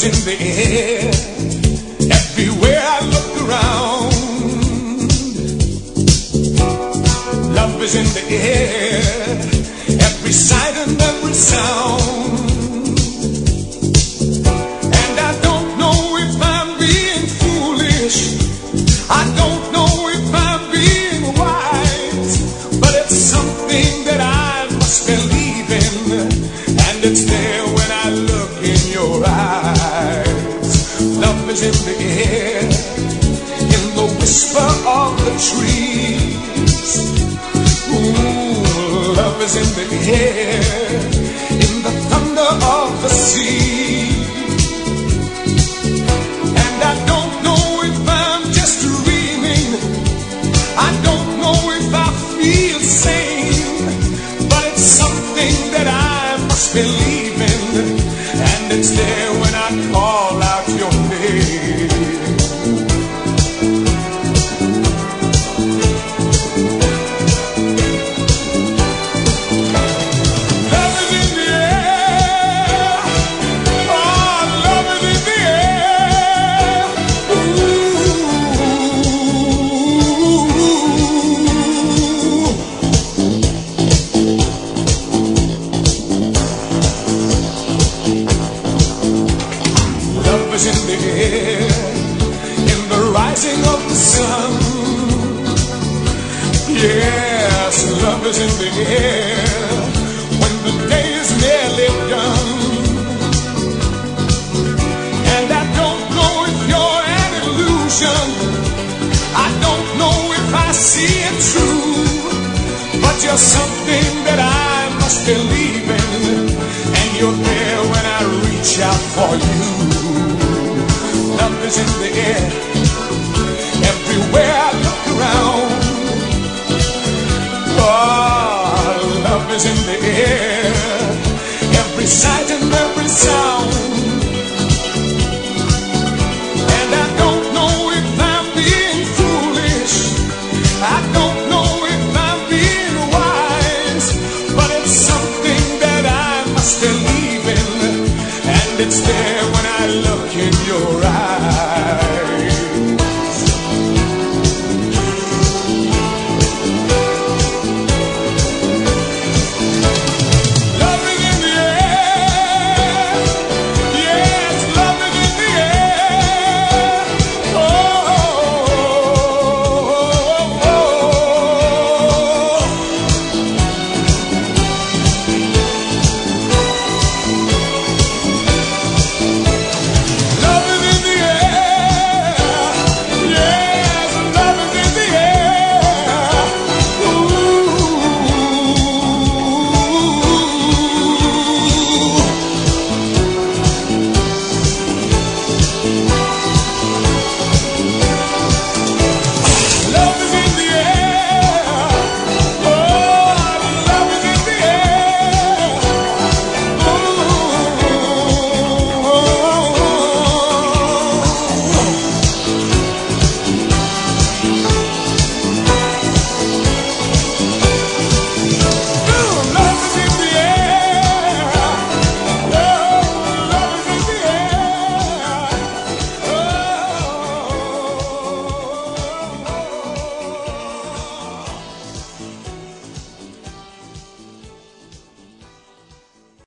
is in the air. Everywhere I look around, love is in the air. Every sight and every sound. And I don't know if I'm being foolish, I don't know if I'm being wise, but it's something that I must believe in, and it's there when I look in your eyes. Love is in the air, in the whisper of the trees. Ooh, love is in the air, in the thunder of the sea. And I don't know if I'm just dreaming, I don't know if I feel sane, but it's something that I must believe in, and it's there when I call out your name. Love is in the air, oh, love is in the air. Love is in the air, in the rising of the sun. Yes, love is in the air, when the day is nearly done. And I don't know if you're an illusion, I don't know if I see it true, but you're something that I must believe in, and you're there when I reach out for you. Love is in the air, everywhere I